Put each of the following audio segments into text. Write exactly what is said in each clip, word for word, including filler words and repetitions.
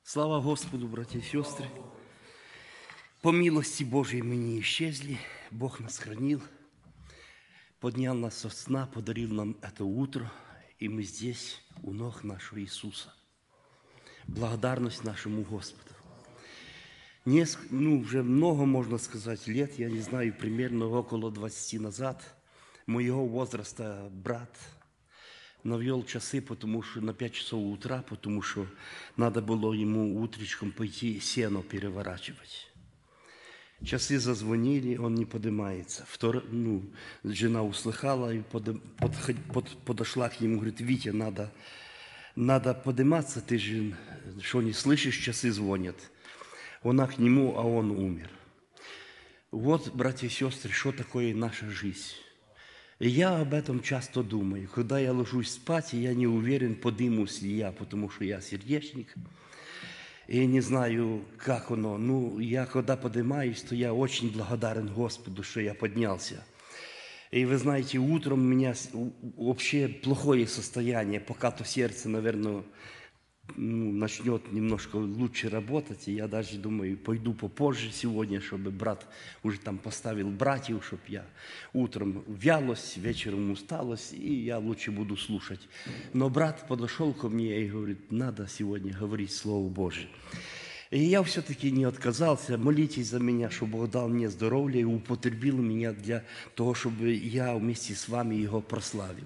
Слава Господу, братья и сестры! По милости Божьей мы не исчезли, Бог нас хранил, поднял нас со сна, подарил нам это утро, и мы здесь, у ног нашего Иисуса. Благодарность нашему Господу. Неск... Ну, уже много, можно сказать, лет, я не знаю, примерно около двадцати назад, моего возраста брат навел часы, потому что на пять часов утра, потому что надо было ему утречком пойти сено переворачивать. Часы зазвонили, он не поднимается. Втор... Ну, жена услыхала и под... Под... Под... подошла к нему, говорит: Витя, надо, надо подниматься, ты же что, не слышишь, часы звонят. Она к нему, а он умер. Вот, братья и сестры, что такое наша жизнь. И я об этом часто думаю. Когда я ложусь спать, я не уверен, поднимусь ли я, потому что я сердечник. И не знаю, как оно. Ну, я когда поднимаюсь, то я очень благодарен Господу, что я поднялся. И вы знаете, утром у меня вообще плохое состояние, пока то сердце, наверное, ну, начнет немножко лучше работать. И я даже думаю, пойду попозже сегодня, чтобы брат уже там поставил братьев, чтобы я утром вялость, вечером усталость, и я лучше буду слушать. Но брат подошел ко мне и говорит: надо сегодня говорить Слово Божие. И я все-таки не отказался. Молитесь за меня, чтобы Бог дал мне здоровье и употребил меня для того, чтобы я вместе с вами Его прославил.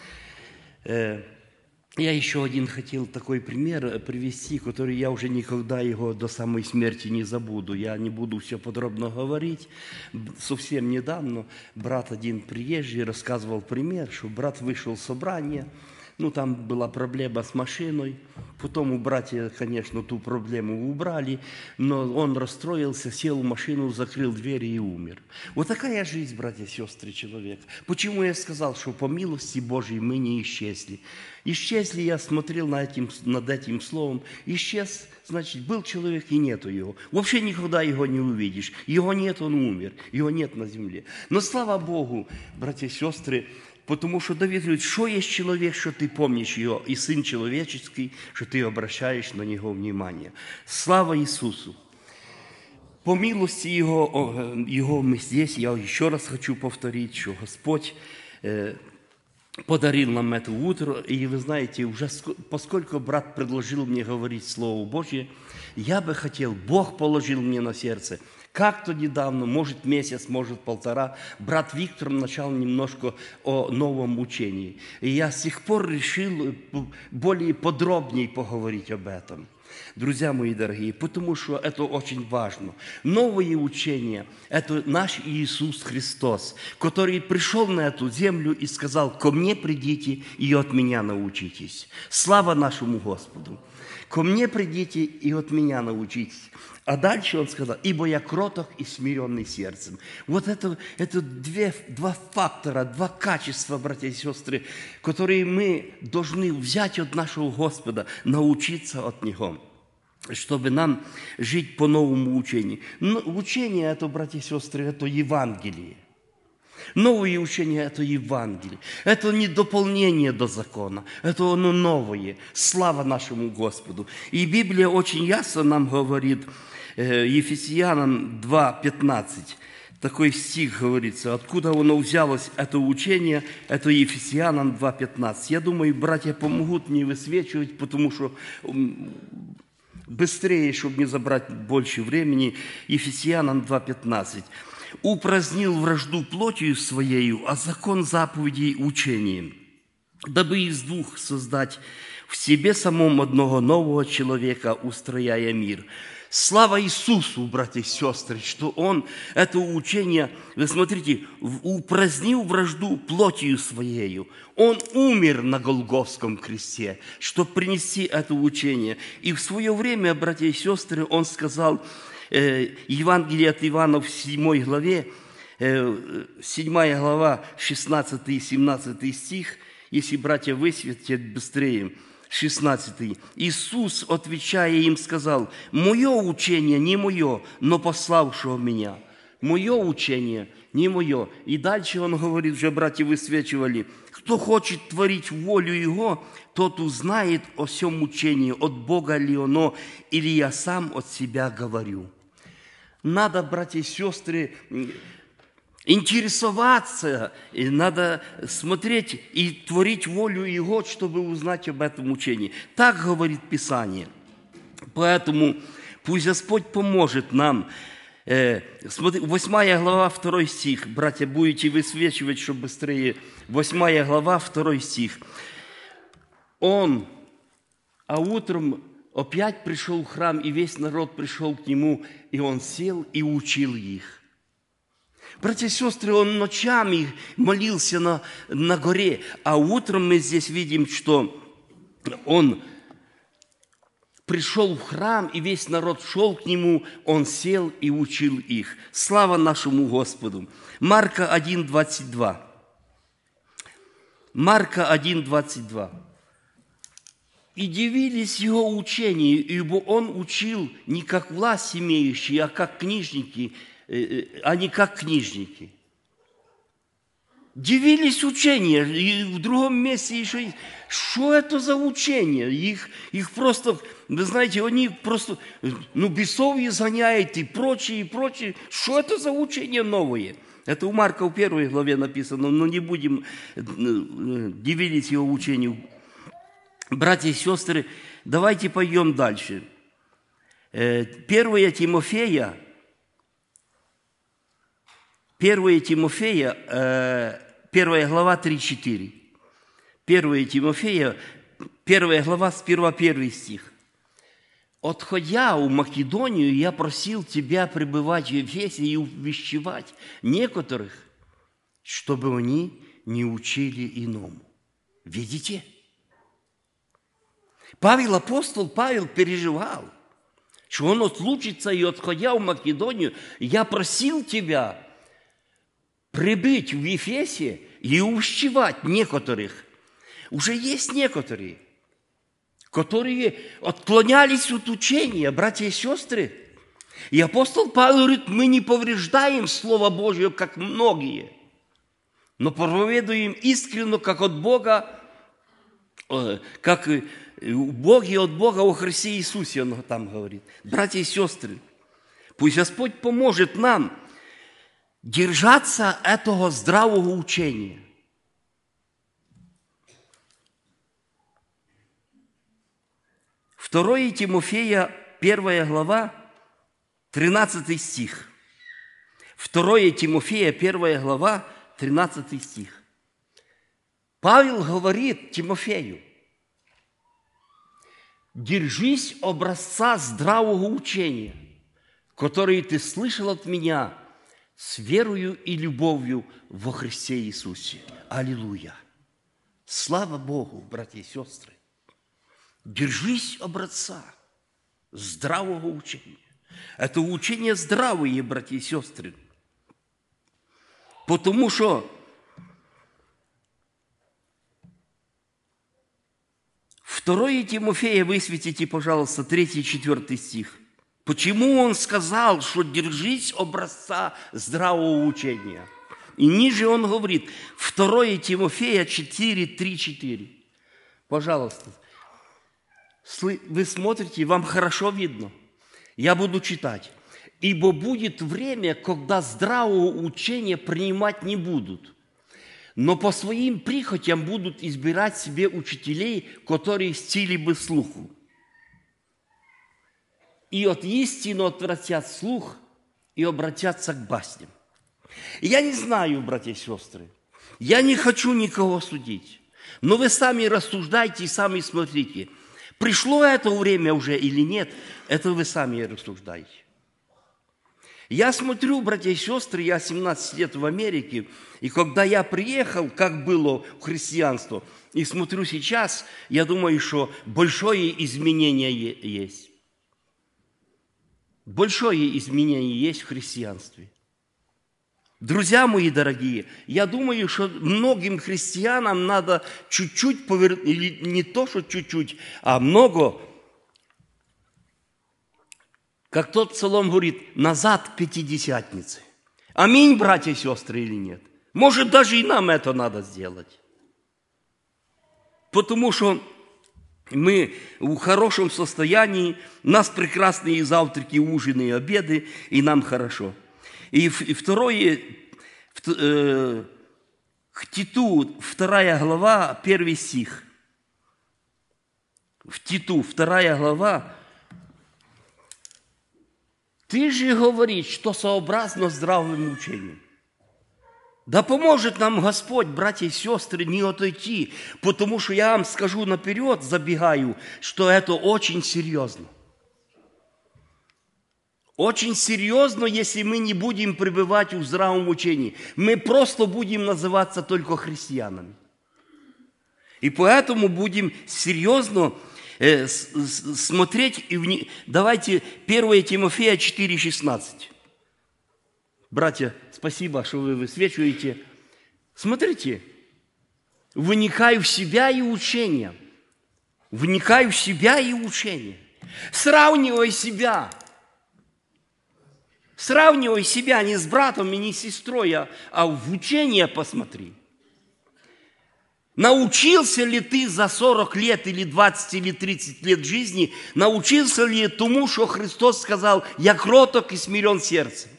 Я еще один хотел такой пример привести, который я уже никогда его до самой смерти не забуду. Я не буду все подробно говорить. Совсем недавно брат один приезжий рассказывал пример, что брат вышел в собрание, ну там была проблема с машиной, потом у братья, конечно, ту проблему убрали, но он расстроился, сел в машину, закрыл двери и умер. Вот такая жизнь, братья и сестры, человек. Почему я сказал, что по милости Божьей мы не исчезли? Исчезли, я смотрел над этим, над этим словом, исчез, значит, был человек и нету его. Вообще никогда его не увидишь. Его нет, он умер, его нет на земле. Но слава Богу, братья и сестры, потому что Давид говорит, что есть человек, что ты помнишь его, и сын человеческий, что ты обращаешь на него внимание. Слава Иисусу! По милости Его, Его мы здесь, я еще раз хочу повторить, что Господь э, подарил нам это утро, и вы знаете, уже поскольку брат предложил мне говорить Слово Божье, я бы хотел, Бог положил мне на сердце. Как-то недавно, может месяц, может полтора, брат Виктор начал немножко о новом учении. И я с тех пор решил более подробнее поговорить об этом. Друзья мои дорогие, потому что это очень важно. Новое учение – это наш Иисус Христос, который пришел на эту землю и сказал: «Ко мне придите и от меня научитесь». Слава нашему Господу! «Ко мне придите и от меня научитесь». А дальше он сказал: «Ибо я кроток и смиренный сердцем». Вот это, это две, два фактора, два качества, братья и сестры, которые мы должны взять от нашего Господа, научиться от Него, чтобы нам жить по новому учению. Но учение это, братья и сестры, это Евангелие. Новое учение – это Евангелие. Это не дополнение до закона, это оно новое. Слава нашему Господу. И Библия очень ясно нам говорит, Ефесянам два пятнадцать, такой стих говорится, откуда оно взялось, это учение, это Ефесянам два пятнадцать. Я думаю, братья помогут мне высвечивать, потому что быстрее, чтобы не забрать больше времени, Ефесянам два пятнадцать. «Упразднил вражду плотью своею, а закон заповедей учением, дабы из двух создать в себе самом одного нового человека, устрояя мир». Слава Иисусу, братья и сестры, что Он, это учение, вы смотрите, упразднил вражду плотью своею. Он умер на Голгофском кресте, чтобы принести это учение. И в свое время, братья и сестры, Он сказал, э, Евангелие от Иоанна в седьмой главе, э, седьмая глава, шестнадцатый и семнадцатый стих, если братья высветят быстрее, шестнадцатый. Иисус, отвечая им, сказал: «Мое учение не мое, но пославшего меня». Мое учение не мое. И дальше он говорит, уже братья высвечивали, кто хочет творить волю Его, тот узнает о всем учении, от Бога ли оно, или я сам от себя говорю. Надо, братья и сестры, интересоваться, и надо смотреть и творить волю Его, чтобы узнать об этом учении. Так говорит Писание. Поэтому пусть Господь поможет нам. Смотри, восьмая глава, второй стих. Братья, будете высвечивать, чтобы быстрее. восьмая глава, второй стих. Он, а утром опять пришел в храм, и весь народ пришел к нему, и он сел и учил их. Братья и сестры, он ночами молился на, на горе, а утром мы здесь видим, что он пришел в храм, и весь народ шел к нему, он сел и учил их. Слава нашему Господу! Марка один, двадцать два. Марка один, двадцать два. «И дивились его учению, ибо он учил не как власть имеющие, а как книжники, а не как книжники». Дивились учения, и в другом месте еще есть. Что это за учение? Их, их просто, вы знаете, они просто, ну, бесовье загоняют и прочее, и прочее. Что это за учение новое? Это у Марка в первой главе написано, но не будем дивились его учению. Братья и сестры, давайте пойдем дальше. Первое Тимофея, Первое Тимофея, первая глава, три-четыре. Первое Тимофея, первая глава, сперва первый стих. «Отходя в Македонию, я просил тебя пребывать в Ефесе и увещевать некоторых, чтобы они не учили иному». Видите? Павел, апостол Павел переживал, что он отлучится, и отходя в Македонию, я просил тебя прибыть в Ефесе и увещевать некоторых. Уже есть некоторые, которые отклонялись от учения, братья и сестры. И апостол Павел говорит, мы не повреждаем Слово Божие, как многие, но проповедуем искренне, как от Бога, как у Бога и от Бога во Христе Иисусе, он там говорит. Братья и сестры, пусть Господь поможет нам держаться этого здравого учения. Второе Тимофея, первая глава, тринадцатый стих. Второе Тимофея, первая глава, тринадцатый стих. Павел говорит Тимофею, держись образца здравого учения, который ты слышал от меня, с верою и любовью во Христе Иисусе. Аллилуйя! Слава Богу, братья и сестры! Держись образца здравого учения. Это учение здравое, братья и сестры. Потому что второе Тимофея высветите, пожалуйста, третий и четвертый стих. Почему он сказал, что держись образца здравого учения? И ниже он говорит, второе Тимофея четыре, три, четыре. Пожалуйста. Вы смотрите, вам хорошо видно. Я буду читать. «Ибо будет время, когда здравого учения принимать не будут, но по своим прихотям будут избирать себе учителей, которые стили бы слуху. И от истины отвратят слух и обратятся к басням». Я не знаю, братья и сестры, я не хочу никого судить, но вы сами рассуждайте и сами смотрите, пришло это время уже или нет, это вы сами рассуждаете. Я смотрю, братья и сестры, я семнадцать лет в Америке, и когда я приехал, как было христианство, и смотрю сейчас, я думаю, что большое изменение есть. Большое изменение есть в христианстве. Друзья мои дорогие, я думаю, что многим христианам надо чуть-чуть повернуть, или не то, что чуть-чуть, а много, как тот псалом говорит, назад к Пятидесятнице. Аминь, братья и сестры, или нет? Может, даже и нам это надо сделать. Потому что мы в хорошем состоянии, у нас прекрасные завтраки, ужины и обеды, и нам хорошо. И, и второе, э, к Титу, вторая глава, первый стих. В Титу, вторая глава. Ты же говоришь, что сообразно здравому учению. Да поможет нам Господь, братья и сестры, не отойти, потому что я вам скажу наперед, забегаю, что это очень серьезно. Очень серьезно, если мы не будем пребывать в здравом учении. Мы просто будем называться только христианами. И поэтому будем серьезно э, с, с, смотреть. И вне... Давайте первое Тимофея четыре шестнадцать. Братья, спасибо, что вы высвечиваете. Смотрите, вникай в себя и учение. Вникай в себя и учение. Сравнивай себя. Сравнивай себя не с братом и не с сестрой, а, а в учение посмотри. Научился ли ты за сорок лет или двадцать или тридцать лет жизни, научился ли тому, что Христос сказал, я кроток и смирен сердцем?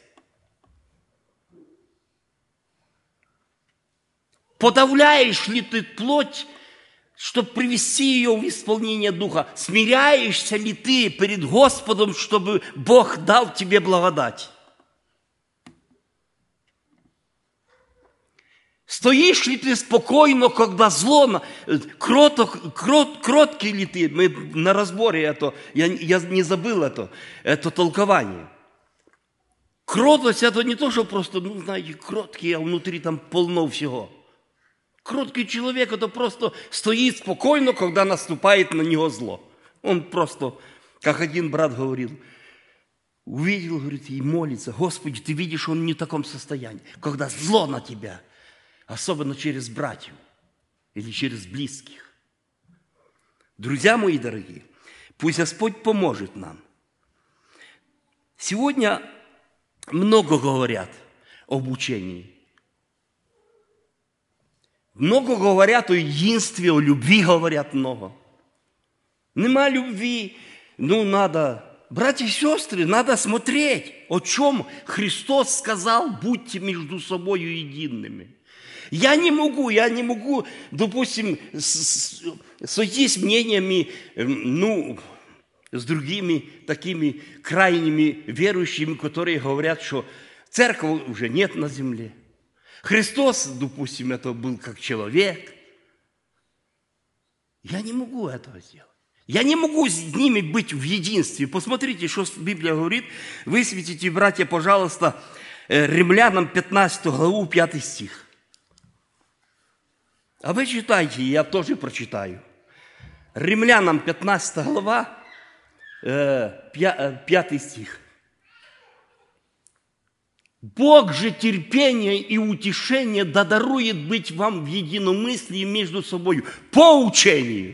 Подавляешь ли ты плоть, чтобы привести ее в исполнение Духа? Смиряешься ли ты перед Господом, чтобы Бог дал тебе благодать? Стоишь ли ты спокойно, когда зло, кроток, крот, кроткий ли ты? Мы на разборе это, я, я не забыл это, это толкование. Кротость это не то, что просто, ну, знаете, кроткий, а внутри там полно всего. Кроткий человек, это просто стоит спокойно, когда наступает на него зло. Он просто, как один брат говорил, увидел, говорит, и молится. Господи, ты видишь, он не в таком состоянии. Когда зло на тебя, особенно через братьев или через близких. Друзья мои дорогие, пусть Господь поможет нам. Сегодня много говорят об учении. Много говорят о единстве, о любви говорят много. Нема любви, ну надо, братья и сестры, надо смотреть, о чем Христос сказал, будьте между собой едиными. Я не могу, я не могу, допустим, сойтись мнениями, ну, с другими такими крайними верующими, которые говорят, что церкви уже нет на земле. Христос, допустим, это был как человек. Я не могу этого сделать. Я не могу с ними быть в единстве. Посмотрите, что Библия говорит. Высветите, братья, пожалуйста, Римлянам пятнадцатую главу, пятый стих. А вы читайте, я тоже прочитаю. Римлянам пятнадцатая глава, пятый стих. Бог же терпение и утешение да дарует быть вам в единомыслии между собой по учению.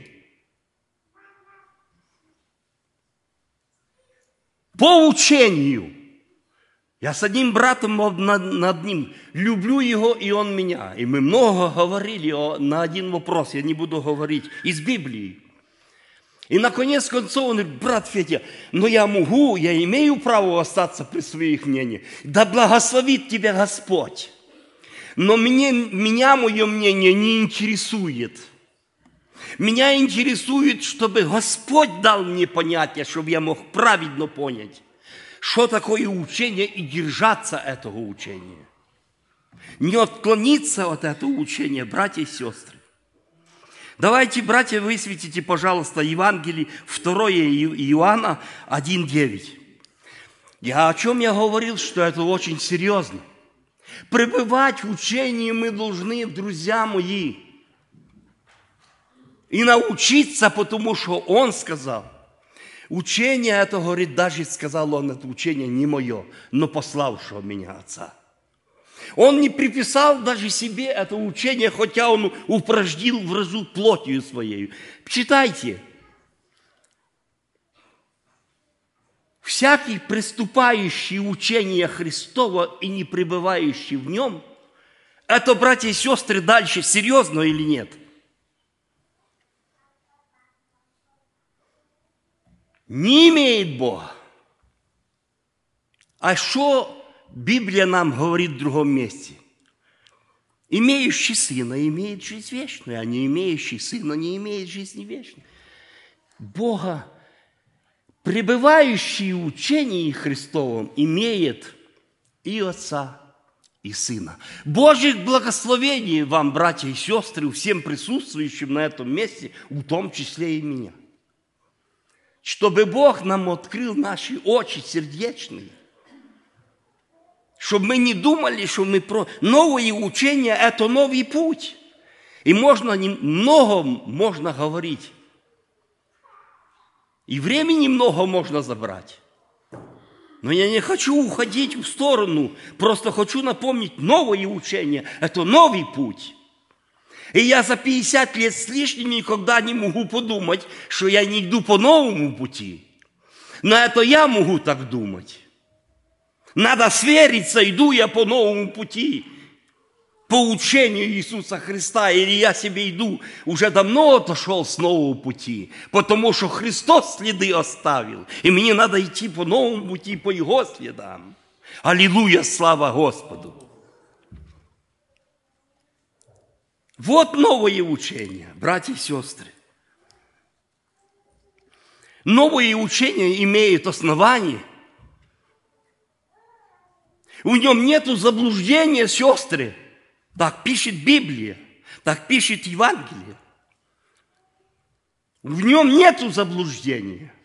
По учению. Я с одним братом над, над ним люблю его, и он меня. И мы много говорили о, на один вопрос, я не буду говорить, из Библии. И наконец концов он говорит, брат Федя, но я могу, я имею право остаться при своих мнениях. Да благословит тебя Господь. Но мне, меня мое мнение не интересует. Меня интересует, чтобы Господь дал мне понятие, чтобы я мог правильно понять, что такое учение и держаться этого учения. Не отклониться от этого учения, братья и сестры. Давайте, братья, высветите, пожалуйста, Евангелие второе Иоанна один девять. Я о чем я говорил, что это очень серьезно. Пребывать в учении мы должны, друзья мои, и научиться, потому что Он сказал. Учение это, говорит, даже сказал Он, это учение не мое, но пославшего меня Отца. Он не приписал даже себе это учение, хотя он упражнил в разу плотью своей. Читайте. Всякий, приступающий учение Христова и не пребывающий в нем, это, братья и сестры, дальше серьезно или нет? не имеет Бога. А что Библия нам говорит в другом месте? Имеющий сына имеет жизнь вечную, а не имеющий сына не имеет жизни вечной. Бога, пребывающий в учении Христовом, имеет и Отца, и Сына. Божьих благословений вам, братья и сестры, всем присутствующим на этом месте, в том числе и меня. Чтобы Бог нам открыл наши очи сердечные, чтобы мы не думали, что мы про... Новое учение – это новый путь. И можно, много можно говорить. И времени много можно забрать. Но я не хочу уходить в сторону. Просто хочу напомнить, новое учение – это новый путь. И я за пятьдесят лет с лишним никогда не могу подумать, что я не иду по новому пути. Но это я могу так думать. Надо свериться, иду я по новому пути, по учению Иисуса Христа, или я себе иду, уже давно отошел с нового пути, потому что Христос следы оставил, и мне надо идти по новому пути, по Его следам. Аллилуйя, слава Господу! Вот новое учение, братья и сестры. Новое учение имеет основание. В нем нету заблуждения, сестры. Так пишет Библия, так пишет Евангелие. В нем нету заблуждения.